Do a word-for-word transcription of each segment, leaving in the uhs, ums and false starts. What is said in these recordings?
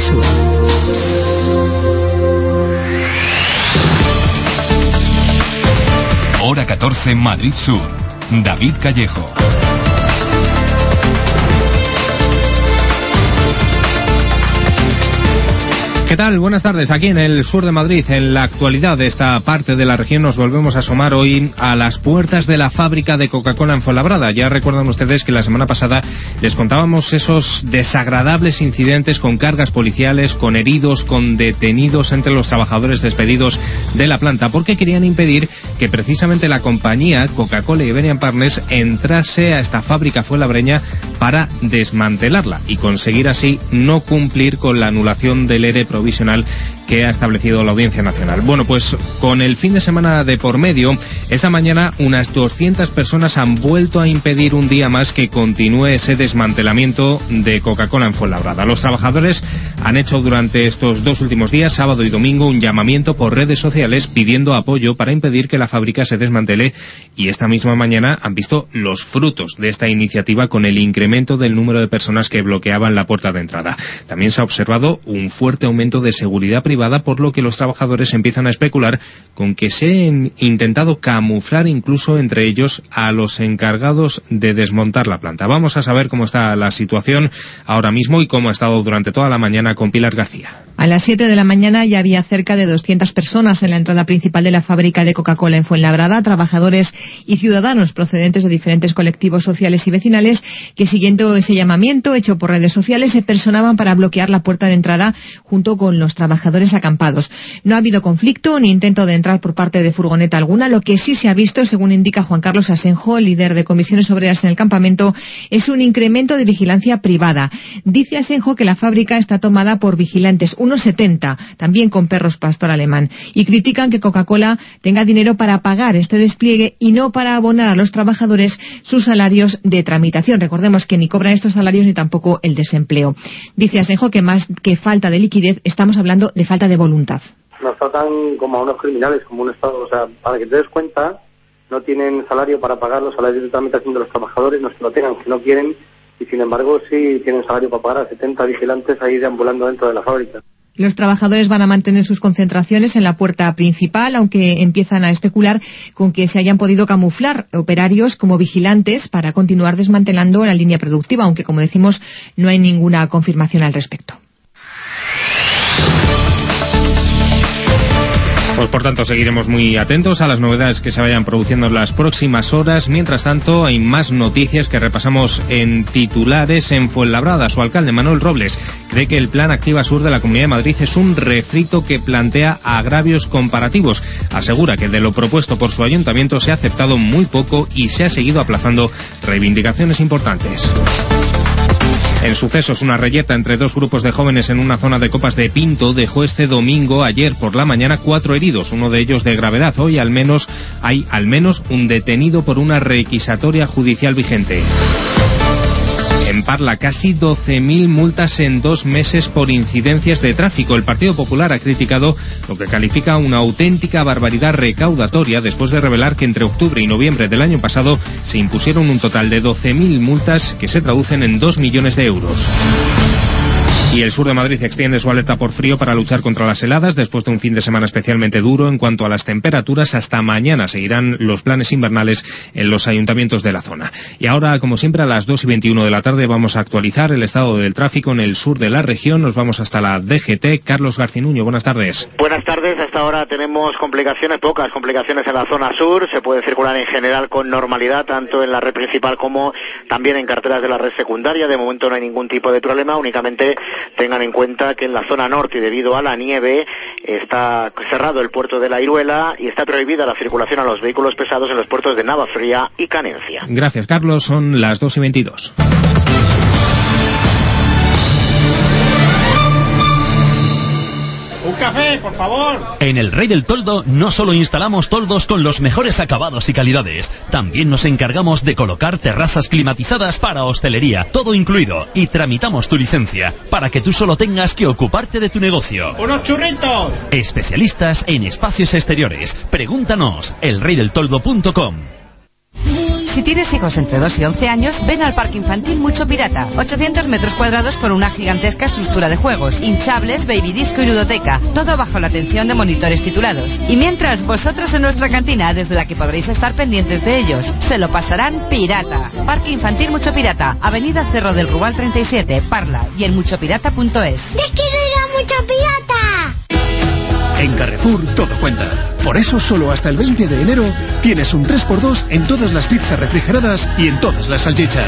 Sur. Hora catorce, Madrid Sur. David Callejo. ¿Qué tal? Buenas tardes. Aquí en el sur de Madrid, en la actualidad de esta parte de la región, nos volvemos a asomar hoy a las puertas de la fábrica de Coca-Cola en Fuenlabrada. Ya recuerdan ustedes que la semana pasada les contábamos esos desagradables incidentes con cargas policiales, con heridos, con detenidos entre los trabajadores despedidos de la planta, porque querían impedir que precisamente la compañía Coca-Cola y Iberian Partners entrase a esta fábrica fuenlabreña para desmantelarla y conseguir así no cumplir con la anulación del E R E provisional que ha establecido la Audiencia Nacional. Bueno, pues con el fin de semana de por medio, esta mañana unas doscientas personas han vuelto a impedir un día más que continúe ese desmantelamiento de Coca-Cola en Fuenlabrada. Los trabajadores han hecho durante estos dos últimos días, sábado y domingo, un llamamiento por redes sociales pidiendo apoyo para impedir que la fábrica se desmantele, y esta misma mañana han visto los frutos de esta iniciativa con el incremento del número de personas que bloqueaban la puerta de entrada. También se ha observado un fuerte aumento de seguridad privada, por lo que los trabajadores empiezan a especular con que se han intentado camuflar incluso entre ellos a los encargados de desmontar la planta. Vamos a saber cómo está la situación ahora mismo y cómo ha estado durante toda la mañana con Pilar García. A las siete de la mañana ya había cerca de doscientas personas en la entrada principal de la fábrica de Coca-Cola en Fuenlabrada, trabajadores y ciudadanos procedentes de diferentes colectivos sociales y vecinales que, siguiendo ese llamamiento hecho por redes sociales, se personaban para bloquear la puerta de entrada junto con los trabajadores acampados. No ha habido conflicto ni intento de entrar por parte de furgoneta alguna. Lo que sí se ha visto, según indica Juan Carlos Asenjo, líder de comisiones obreras en el campamento, es un incremento de vigilancia privada. Dice Asenjo que la fábrica está tomada por vigilantes, unos setenta, también con perros pastor alemán, y critican que Coca-Cola tenga dinero para pagar este despliegue y no para abonar a los trabajadores sus salarios de tramitación. Recordemos que ni cobran estos salarios ni tampoco el desempleo. Dice Asenjo que más que falta de liquidez, estamos hablando de falta de voluntad. Nos tratan como a unos criminales, como un Estado. O sea, para que te des cuenta, no tienen salario para pagar los salarios de tramitación de los trabajadores, no es que lo tengan, que no quieren, y sin embargo sí tienen salario para pagar a setenta vigilantes ahí deambulando dentro de la fábrica. Los trabajadores van a mantener sus concentraciones en la puerta principal, aunque empiezan a especular con que se hayan podido camuflar operarios como vigilantes para continuar desmantelando la línea productiva, aunque, como decimos, no hay ninguna confirmación al respecto. Pues por tanto seguiremos muy atentos a las novedades que se vayan produciendo en las próximas horas. Mientras tanto, hay más noticias que repasamos en titulares. En Fuenlabrada, su alcalde Manuel Robles cree que el Plan Activa Sur de la Comunidad de Madrid es un refrito que plantea agravios comparativos. Asegura que de lo propuesto por su ayuntamiento se ha aceptado muy poco y se ha seguido aplazando reivindicaciones importantes. En sucesos, una reyerta entre dos grupos de jóvenes en una zona de Copas de Pinto dejó este domingo, ayer por la mañana, cuatro heridos, uno de ellos de gravedad. Hoy al menos hay al menos un detenido por una requisatoria judicial vigente. En Parla, casi doce mil multas en dos meses por incidencias de tráfico. El Partido Popular ha criticado lo que califica una auténtica barbaridad recaudatoria después de revelar que entre octubre y noviembre del año pasado se impusieron un total de doce mil multas que se traducen en dos millones de euros. Y el sur de Madrid extiende su alerta por frío para luchar contra las heladas después de un fin de semana especialmente duro. En cuanto a las temperaturas, hasta mañana seguirán los planes invernales en los ayuntamientos de la zona. Y ahora, como siempre, a las dos y veintiuno de la tarde vamos a actualizar el estado del tráfico en el sur de la región. Nos vamos hasta la D G T. Carlos Garcinuño, buenas tardes. Buenas tardes. Hasta ahora tenemos complicaciones, pocas complicaciones en la zona sur. Se puede circular en general con normalidad, tanto en la red principal como también en carreteras de la red secundaria. De momento no hay ningún tipo de problema, únicamente tengan en cuenta que en la zona norte, debido a la nieve, está cerrado el puerto de La Iruela y está prohibida la circulación a los vehículos pesados en los puertos de Navafría y Canencia. Gracias, Carlos. Son las dos y veintidós. ¡Un café, por favor! En el Rey del Toldo no solo instalamos toldos con los mejores acabados y calidades, también nos encargamos de colocar terrazas climatizadas para hostelería, todo incluido, y tramitamos tu licencia, para que tú solo tengas que ocuparte de tu negocio. ¡Unos churritos! Especialistas en espacios exteriores. Pregúntanos, el rey del toldo punto com. Si tienes hijos entre dos y once años, ven al Parque Infantil Mucho Pirata. ochocientos metros cuadrados por una gigantesca estructura de juegos, hinchables, baby disco y ludoteca. Todo bajo la atención de monitores titulados. Y mientras, vosotros en nuestra cantina, desde la que podréis estar pendientes de ellos. Se lo pasarán pirata. Parque Infantil Mucho Pirata, Avenida Cerro del Rubal treinta y siete, Parla, y en mucho pirata punto es. ¡Yo quiero ir a Mucho Pirata! En Carrefour todo cuenta. Por eso solo hasta el veinte de enero tienes un tres por dos en todas las pizzas refrigeradas y en todas las salchichas.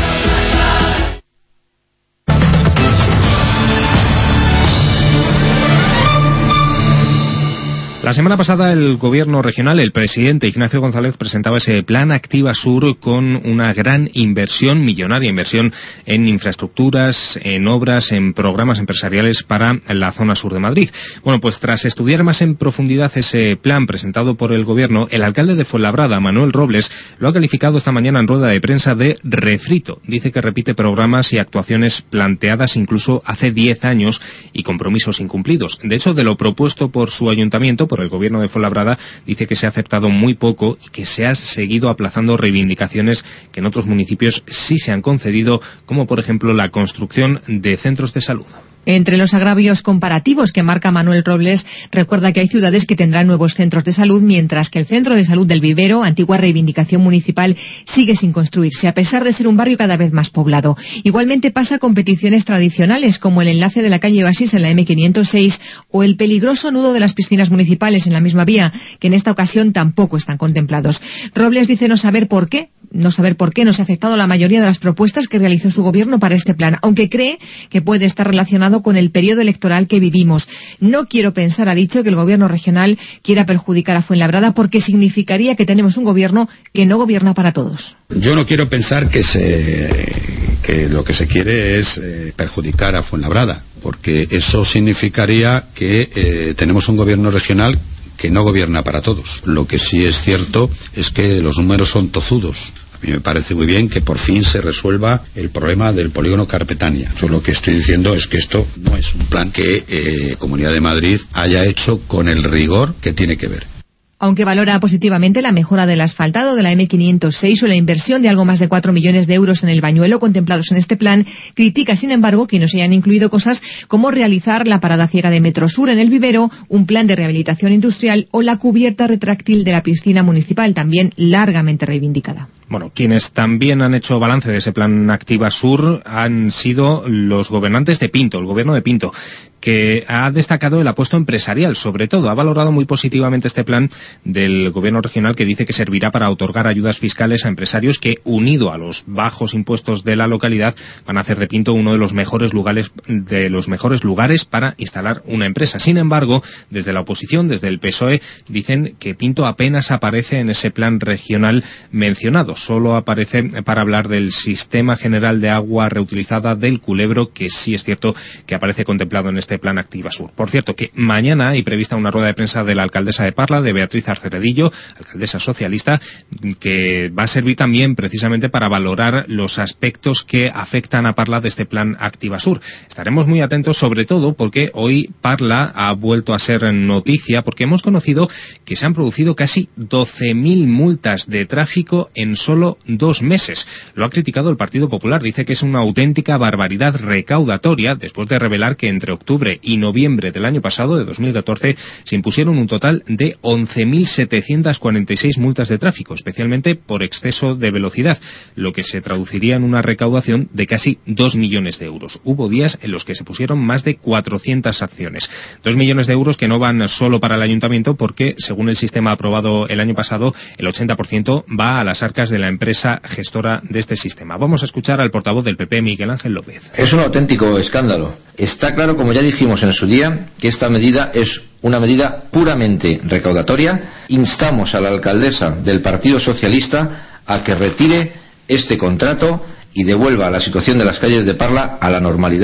La semana pasada el gobierno regional, el presidente Ignacio González, presentaba ese plan Activa Sur con una gran inversión, millonaria inversión en infraestructuras, en obras, en programas empresariales para la zona sur de Madrid. Bueno, pues tras estudiar más en profundidad ese plan presentado por el gobierno, el alcalde de Fuenlabrada, Manuel Robles, lo ha calificado esta mañana en rueda de prensa de refrito. Dice que repite programas y actuaciones planteadas incluso hace diez años y compromisos incumplidos. De hecho, de lo propuesto por su ayuntamiento, por el gobierno de Fuenlabrada, dice que se ha aceptado muy poco y que se ha seguido aplazando reivindicaciones que en otros municipios sí se han concedido, como por ejemplo la construcción de centros de salud. Entre los agravios comparativos que marca Manuel Robles, recuerda que hay ciudades que tendrán nuevos centros de salud, mientras que el centro de salud del Vivero, antigua reivindicación municipal, sigue sin construirse, a pesar de ser un barrio cada vez más poblado. Igualmente pasa con peticiones tradicionales, como el enlace de la calle Oasis en la eme quinientos seis o el peligroso nudo de las piscinas municipales en la misma vía, que en esta ocasión tampoco están contemplados. Robles dice no saber por qué, no saber por qué no se ha aceptado la mayoría de las propuestas que realizó su gobierno para este plan, aunque cree que puede estar relacionado con el periodo electoral que vivimos. No quiero pensar, ha dicho, que el gobierno regional quiera perjudicar a Fuenlabrada, porque significaría que tenemos un gobierno que no gobierna para todos. Yo no quiero pensar que se que lo que se quiere es eh, perjudicar a Fuenlabrada, porque eso significaría que eh, tenemos un gobierno regional que no gobierna para todos. Lo que sí es cierto es que los números son tozudos. A mí me parece muy bien que por fin se resuelva el problema del polígono Carpetania. Yo lo que estoy diciendo es que esto no es un plan que eh, Comunidad de Madrid haya hecho con el rigor que tiene que ver. Aunque valora positivamente la mejora del asfaltado de la eme quinientos seis o la inversión de algo más de cuatro millones de euros en el Bañuelo contemplados en este plan, critica, sin embargo, que no se hayan incluido cosas como realizar la parada ciega de Metrosur en el Vivero, un plan de rehabilitación industrial o la cubierta retráctil de la piscina municipal, también largamente reivindicada. Bueno, quienes también han hecho balance de ese plan Activa Sur han sido los gobernantes de Pinto, el gobierno de Pinto, que ha destacado el apuesto empresarial, sobre todo. Ha valorado muy positivamente este plan del gobierno regional, que dice que servirá para otorgar ayudas fiscales a empresarios que, unido a los bajos impuestos de la localidad, van a hacer de Pinto uno de los mejores lugares, de los mejores lugares para instalar una empresa. Sin embargo, desde la oposición, desde el P S O E, dicen que Pinto apenas aparece en ese plan regional mencionado. Solo aparece para hablar del sistema general de agua reutilizada del Culebro, que sí es cierto que aparece contemplado en este plan Activa Sur. Por cierto, que mañana hay prevista una rueda de prensa de la alcaldesa de Parla, de Beatriz Arceredillo, alcaldesa socialista, que va a servir también precisamente para valorar los aspectos que afectan a Parla de este plan Activa Sur. Estaremos muy atentos, sobre todo porque hoy Parla ha vuelto a ser noticia, porque hemos conocido que se han producido casi doce mil multas de tráfico en solo dos meses. Lo ha criticado el Partido Popular. Dice que es una auténtica barbaridad recaudatoria, después de revelar que entre octubre y noviembre del año pasado, de dos mil catorce, se impusieron un total de once mil setecientas cuarenta y seis multas de tráfico, especialmente por exceso de velocidad, lo que se traduciría en una recaudación de casi dos millones de euros. Hubo días en los que se pusieron más de cuatrocientas acciones. Dos millones de euros que no van solo para el ayuntamiento, porque, según el sistema aprobado el año pasado, el ochenta por ciento va a las arcas de la empresa gestora de este sistema. Vamos a escuchar al portavoz del P P, Miguel Ángel López. Es un auténtico escándalo. Está claro, como ya dijimos en su día, que esta medida es una medida puramente recaudatoria. Instamos a la alcaldesa del Partido Socialista a que retire este contrato y devuelva la situación de las calles de Parla a la normalidad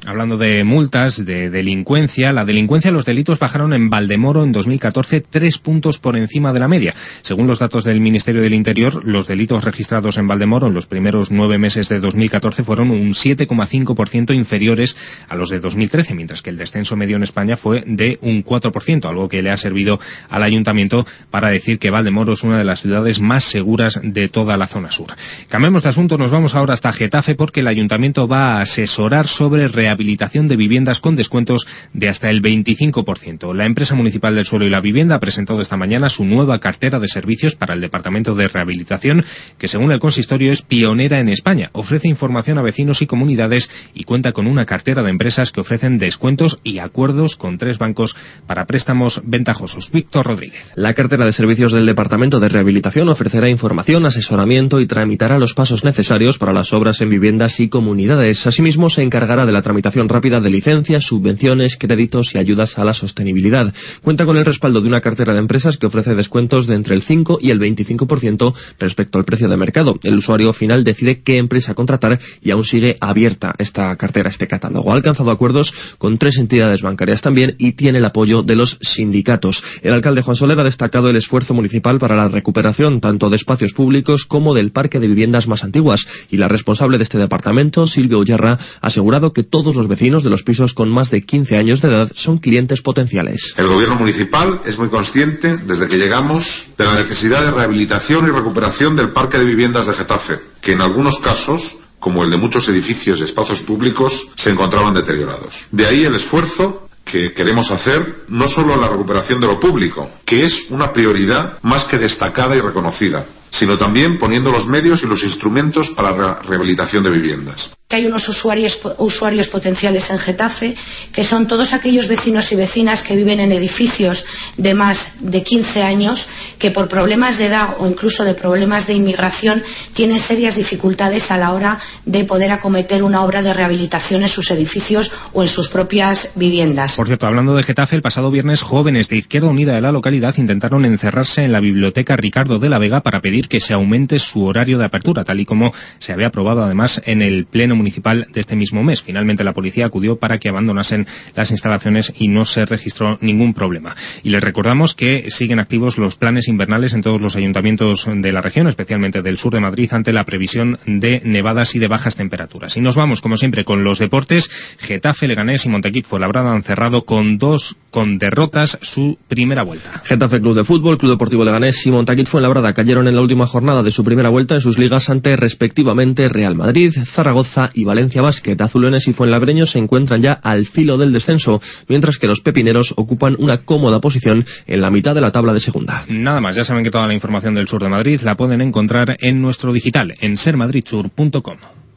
Hablando de multas, de delincuencia, la delincuencia, los delitos bajaron en Valdemoro en dos mil catorce tres puntos por encima de la media. Según los datos del Ministerio del Interior, los delitos registrados en Valdemoro en los primeros nueve meses de dos mil catorce fueron un siete coma cinco por ciento inferiores a los de dos mil trece, mientras que el descenso medio en España fue de un cuatro por ciento, algo que le ha servido al Ayuntamiento para decir que Valdemoro es una de las ciudades más seguras de toda la zona sur. Cambiemos de asunto, nos vamos ahora hasta Getafe porque el Ayuntamiento va a asesorar sobre rehabilitación de viviendas con descuentos de hasta el veinticinco por ciento. La empresa municipal del suelo y la vivienda ha presentado esta mañana su nueva cartera de servicios para el Departamento de Rehabilitación, que según el consistorio es pionera en España. Ofrece información a vecinos y comunidades y cuenta con una cartera de empresas que ofrecen descuentos y acuerdos con tres bancos para préstamos ventajosos. Víctor Rodríguez. La cartera de servicios del Departamento de Rehabilitación ofrecerá información, asesoramiento y tramitará los pasos necesarios para las obras en viviendas y comunidades. Asimismo, se encargará de la tramitación rápida de licencias, subvenciones, créditos y ayudas a la sostenibilidad. Cuenta con el respaldo de una cartera de empresas que ofrece descuentos de entre el cinco y el veinticinco por ciento respecto al precio de mercado. El usuario final decide qué empresa contratar y aún sigue abierta esta cartera, este catálogo. Ha alcanzado acuerdos con tres entidades bancarias también y tiene el apoyo de los sindicatos. El alcalde Juan Soler ha destacado el esfuerzo municipal para la recuperación tanto de espacios públicos como del parque de viviendas más antiguas, y la responsable de este departamento, Silvia Ullarra, ha asegurado que todos los vecinos de los pisos con más de quince años de edad son clientes potenciales. El gobierno municipal es muy consciente, desde que llegamos, de la necesidad de rehabilitación y recuperación del parque de viviendas de Getafe, que en algunos casos, como el de muchos edificios y espacios públicos, se encontraban deteriorados. De ahí el esfuerzo que queremos hacer no solo en la recuperación de lo público, que es una prioridad más que destacada y reconocida, sino también poniendo los medios y los instrumentos para la rehabilitación de viviendas. Hay unos usuarios, usuarios potenciales en Getafe, que son todos aquellos vecinos y vecinas que viven en edificios de más de quince años, que por problemas de edad o incluso de problemas de inmigración tienen serias dificultades a la hora de poder acometer una obra de rehabilitación en sus edificios o en sus propias viviendas. Por cierto, hablando de Getafe, el pasado viernes jóvenes de Izquierda Unida de la localidad intentaron encerrarse en la biblioteca Ricardo de la Vega para pedir que se aumente su horario de apertura, tal y como se había aprobado además en el pleno municipal de este mismo mes. Finalmente la policía acudió para que abandonasen las instalaciones y no se registró ningún problema. Y les recordamos que siguen activos los planes invernales en todos los ayuntamientos de la región, especialmente del sur de Madrid, ante la previsión de nevadas y de bajas temperaturas. Y nos vamos, como siempre, con los deportes. Getafe, Leganés y Montequit Fuenlabrada han cerrado con dos con derrotas su primera vuelta. Getafe Club de Fútbol, Club Deportivo Leganés y Montequit Fuenlabrada cayeron en la última jornada de su primera vuelta en sus ligas ante respectivamente Real Madrid, Zaragoza y Valencia Basket. Azulones y fuenlabreños se encuentran ya al filo del descenso, mientras que los pepineros ocupan una cómoda posición en la mitad de la tabla de segunda. Nada más, ya saben que toda la información del sur de Madrid la pueden encontrar en nuestro digital, en ser madrid sur punto com.